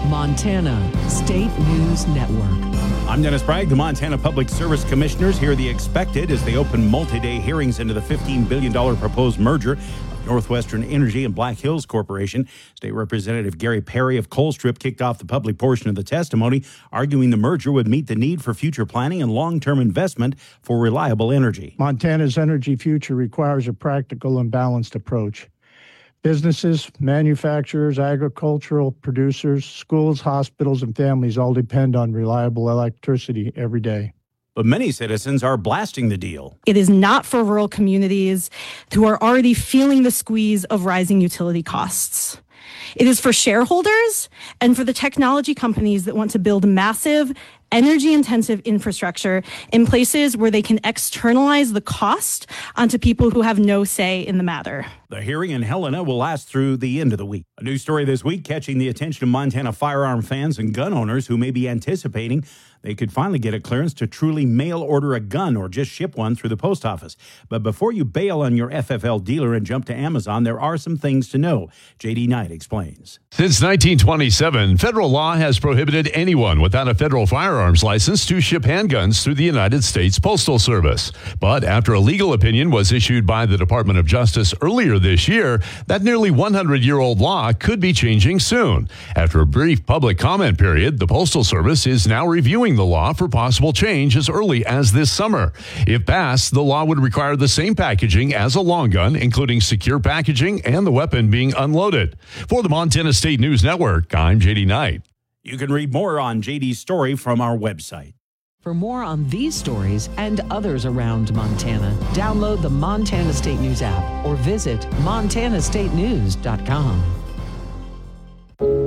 Montana State News Network. I'm Dennis Bragg. The Montana Public Service Commissioners hear the expected as they open multi-day hearings into the $15 billion proposed merger of Northwestern Energy and Black Hills Corporation. State Representative Gary Perry of Colstrip kicked off the public portion of the testimony, arguing the merger would meet the need for future planning and long-term investment for reliable energy. Montana's energy future requires a practical and balanced approach. Businesses, manufacturers, agricultural producers, schools, hospitals, and families all depend on reliable electricity every day. But many citizens are blasting the deal. It is not for rural communities who are already feeling the squeeze of rising utility costs. It is for shareholders and for the technology companies that want to build massive, energy-intensive infrastructure in places where they can externalize the cost onto people who have no say in the matter. The hearing in Helena will last through the end of the week. A new story this week catching the attention of Montana firearm fans and gun owners who may be anticipating they could finally get a clearance to truly mail order a gun or just ship one through the post office. But before you bail on your FFL dealer and jump to Amazon, there are some things to know. J.D. Knight explains. Since 1927, federal law has prohibited anyone without a federal firearms license to ship handguns through the United States Postal Service. But after a legal opinion was issued by the Department of Justice earlier this year, that nearly 100-year-old law could be changing soon. After a brief public comment period, the Postal Service is now reviewing the law for possible change as early as this summer. If passed, the law would require the same packaging as a long gun, including secure packaging and the weapon being unloaded. For the Montana State News Network, I'm J.D. Knight. You can read more on JD's story from our website. For more on these stories and others around Montana, download the Montana State News app or visit montanastatenews.com.